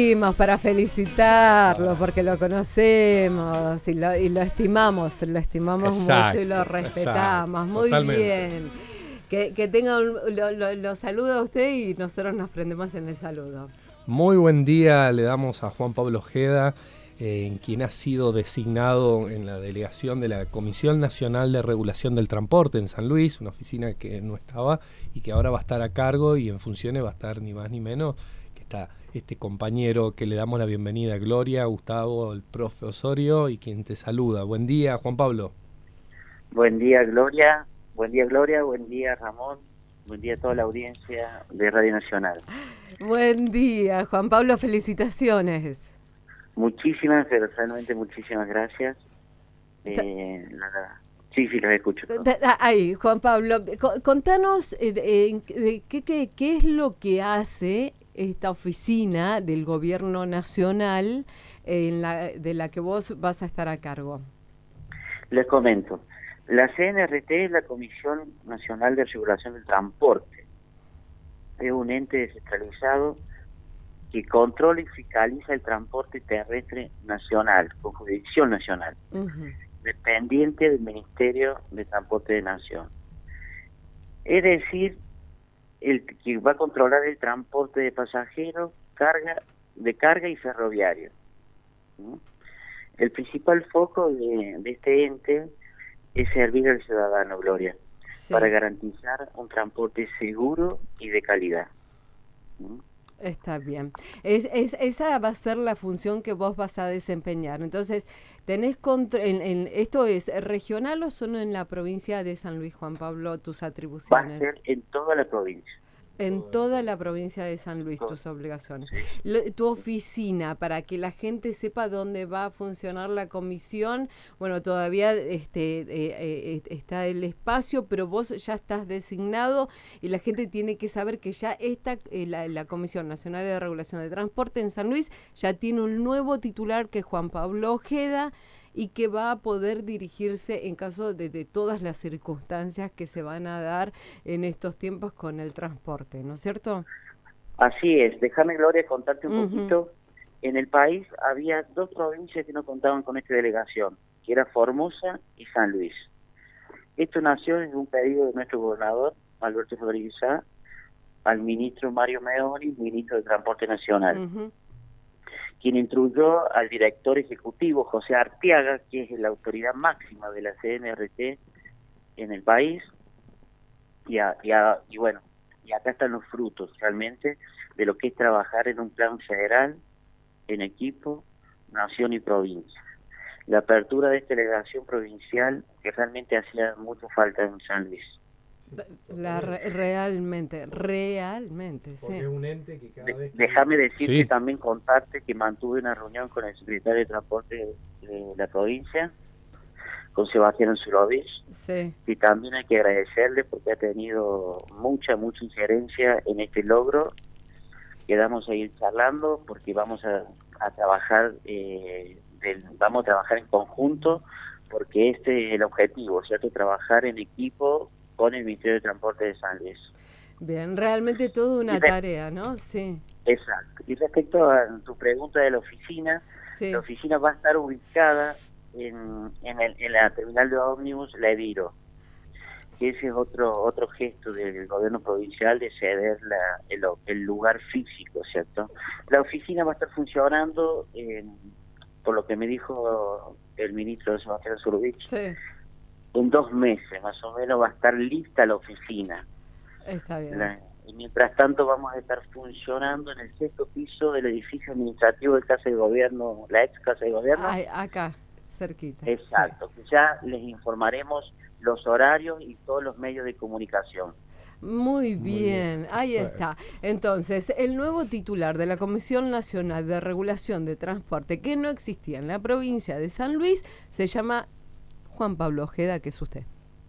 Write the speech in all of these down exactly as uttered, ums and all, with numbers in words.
trajimos para felicitarlo, porque lo conocemos y lo, y lo estimamos, lo estimamos Exacto, mucho y lo respetamos. exacto, Muy totalmente. bien. Que, que tenga un, lo, lo, lo saluda a usted y nosotros nos prendemos en el saludo. Muy buen día le damos a Juan Pablo Ojeda, eh, quien ha sido designado en la delegación de la Comisión Nacional de Regulación del Transporte en San Luis, una oficina que no estaba y que ahora va a estar a cargo, y en funciones va a estar ni más ni menos que está este compañero que le damos la bienvenida, Gloria, Gustavo, el profe Osorio, y quien te saluda. Buen día, Juan Pablo. Buen día, Gloria. Buen día, Gloria. Buen día, Ramón. Buen día a toda la audiencia de Radio Nacional. Buen día, Juan Pablo, felicitaciones. Muchísimas, pero realmente muchísimas gracias. Eh, nada. Sí, sí, los escucho. Ahí, Juan Pablo, contanos eh, eh, eh, ¿qué, qué, qué es lo que hace esta oficina del Gobierno Nacional eh, en la, de la que vos vas a estar a cargo. Les comento. La C N R T es la Comisión Nacional de Regulación del Transporte. Es un ente descentralizado que controla y fiscaliza el transporte terrestre nacional, con jurisdicción nacional, uh-huh. dependiente del Ministerio de Transporte de Nación. Es decir, el que va a controlar el transporte de pasajeros, carga, de carga y ferroviario. ¿no? El principal foco de, de este ente es servir al ciudadano, Gloria, sí. para garantizar un transporte seguro y de calidad. ¿no? Está bien. Es, es, esa va a ser la función que vos vas a desempeñar. Entonces, tenés contra, en, en, ¿esto es regional o solo en la provincia de San Luis, Juan Pablo, tus atribuciones? Va a ser en toda la provincia. En toda la provincia de San Luis, tus obligaciones. Lo, tu oficina, para que la gente sepa dónde va a funcionar la comisión, bueno, todavía este, eh, eh, está el espacio, pero vos ya estás designado y la gente tiene que saber que ya esta, eh, la, la Comisión Nacional de Regulación de Transporte en San Luis ya tiene un nuevo titular, que es Juan Pablo Ojeda, y que va a poder dirigirse en caso de, de todas las circunstancias que se van a dar en estos tiempos con el transporte, ¿no es cierto? Así es. Déjame, Gloria, contarte un uh-huh. poquito. En el país había dos provincias que no contaban con esta delegación, que era Formosa y San Luis. Esto nació desde un pedido de nuestro gobernador, Alberto Rodríguez Sá, al ministro Mario Meoli, ministro de Transporte Nacional. Uh-huh. quien instruyó al director ejecutivo, José Arteaga, que es la autoridad máxima de la C N R T en el país, y, a, y, a, y bueno, y acá están los frutos realmente de lo que es trabajar en un plan federal, en equipo, nación y provincia. La apertura de esta delegación provincial que realmente hacía mucho falta en San Luis. La re, realmente, realmente, Porque sí. Es un ente que cada de, vez que... Déjame decirte sí. también contarte que mantuve una reunión con el secretario de Transporte de, de la provincia, con Sebastián Anzurovich, sí. y también hay que agradecerle porque ha tenido mucha, mucha injerencia en este logro. Quedamos a ir charlando porque vamos a, a trabajar, eh, del, vamos a trabajar en conjunto, porque este es el objetivo, ¿cierto? Trabajar en equipo con el Ministerio de Transporte de San Luis. Bien, realmente toda una re- tarea, ¿no? Sí. Exacto. Y respecto a tu pregunta de la oficina, sí. la oficina va a estar ubicada en, en, el, en la terminal de ómnibus La Eviro, que ese es otro otro gesto del gobierno provincial de ceder la, el, el lugar físico, ¿cierto? La oficina va a estar funcionando, en, por lo que me dijo el ministro Sebastián Anzurovich, sí. en dos meses más o menos va a estar lista la oficina. Está bien. La, y mientras tanto vamos a estar funcionando en el sexto piso del edificio administrativo de Casa de Gobierno, la ex Casa de Gobierno. Ay, acá, cerquita. Exacto, sí. que ya les informaremos los horarios y todos los medios de comunicación. Muy bien, Muy bien. ahí bueno. está. Entonces, el nuevo titular de la Comisión Nacional de Regulación de Transporte, que no existía en la provincia de San Luis, se llama Juan Pablo Ojeda, que es usted.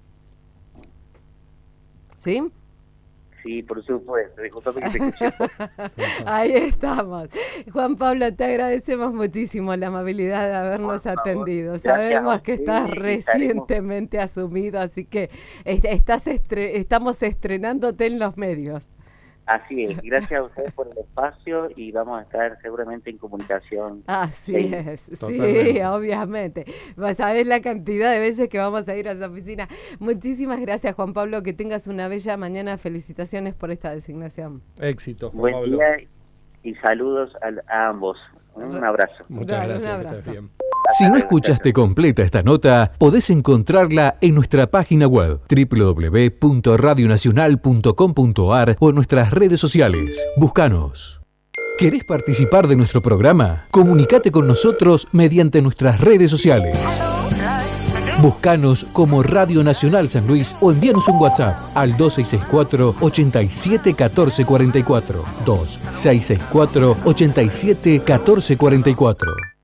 ¿Sí? Sí, por supuesto. Disculpame que te escuché. Ahí estamos. Juan Pablo, te agradecemos muchísimo la amabilidad de habernos atendido. Sabemos que estás recientemente asumido, así que est- estás estre- estamos estrenándote en los medios. Así es, gracias a ustedes por el espacio y vamos a estar seguramente en comunicación. Así sí. es, Totalmente. Sí, obviamente. Sabés la cantidad de veces que vamos a ir a esa oficina. Muchísimas gracias, Juan Pablo, que tengas una bella mañana. Felicitaciones por esta designación. Éxito, Juan Buen Pablo. día y saludos a, a ambos. Un abrazo. Muchas Dale, gracias. un abrazo. Bien. Si no escuchaste completa esta nota, podés encontrarla en nuestra página web doble u doble u doble u punto radio nacional punto com punto a r o en nuestras redes sociales. Búscanos. ¿Querés participar de nuestro programa? Comunicate con nosotros mediante nuestras redes sociales. Búscanos como Radio Nacional San Luis o envíanos un WhatsApp al dos seis seis cuatro, ocho siete, uno cuatro cuatro cuatro. dos seis seis cuatro, ocho siete, uno cuatro cuatro cuatro.